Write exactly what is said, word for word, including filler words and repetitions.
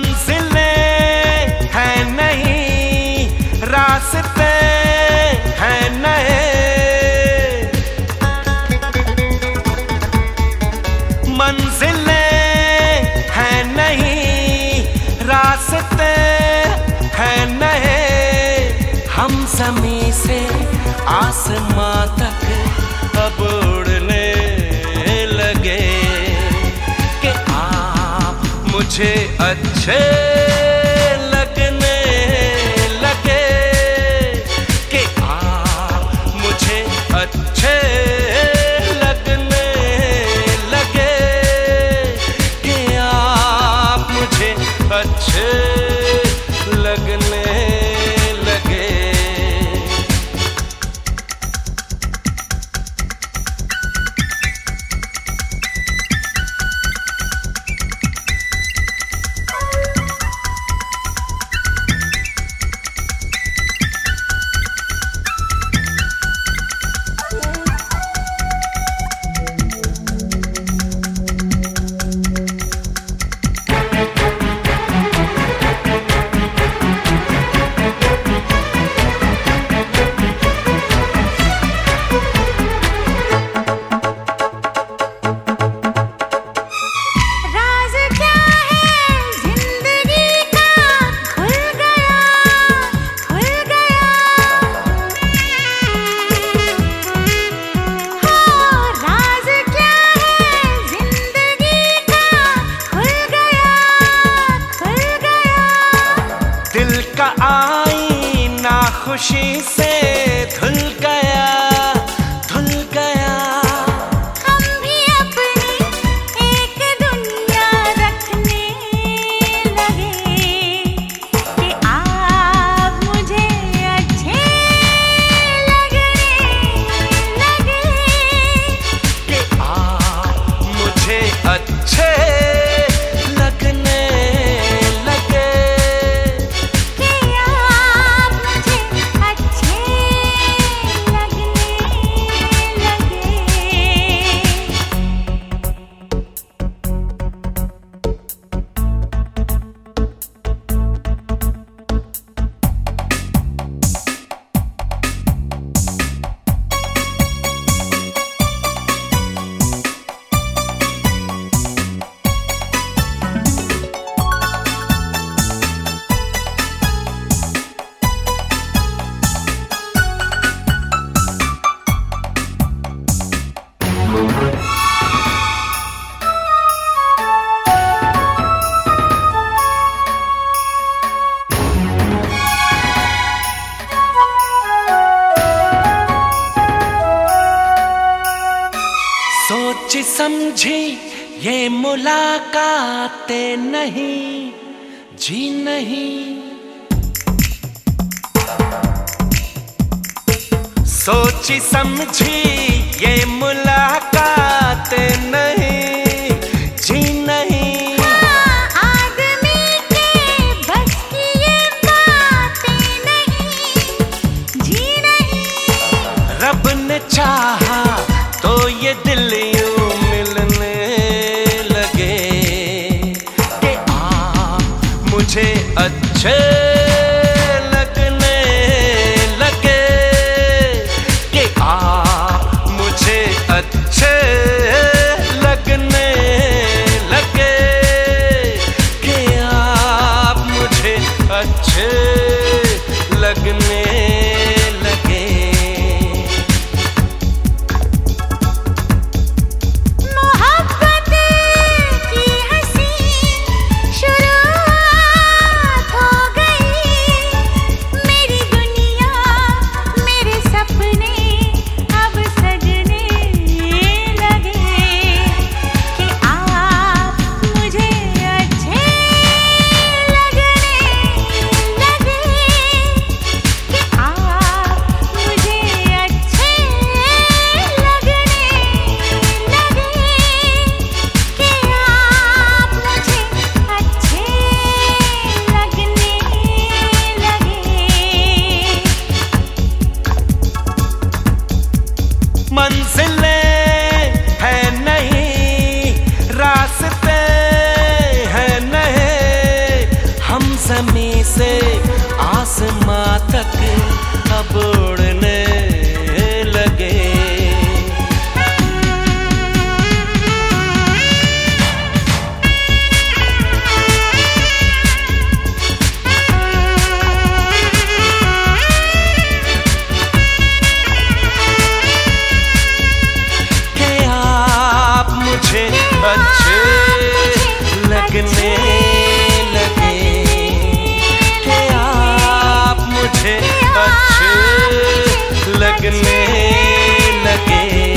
मंजिलें हैं नहीं, रास्ते हैं नए। मंजिलें हैं नहीं, रास्ते हैं नए। हम ज़मीं से आसमां तक अब उड़ने लगे कि आप मुझे अच्छे लगने लगे, कि आप मुझे अच्छे लगने लगे, कि आप मुझे अच्छे लगने लगे। आईना खुशी से धुल गया, धुल गया। हम भी अपनी एक दुनिया रखने लगे कि आप मुझे अच्छे लगने लगे, कि आप मुझे अच्छे लगने लगे। सोची समझी ये मुलाकातें नहीं, जी नहीं। सोची समझी ये मुलाकातें नहीं, जी नहीं। आदमी के बस की ये बातें नहीं, जी नहीं। रब ने चाहा तो ये दिल यूं मिलने लगे कि आप मुझे अच्छे लगने लगे, कि आप मुझे अच्छे लगने लगे, कि आप मुझे अच्छे लगने लगे। जमीन से आसमां तक अब उड़ने लगे। कि आप मुझे अच्छे लगने लगे, कि आप मुझे अच्छे लगने लगे।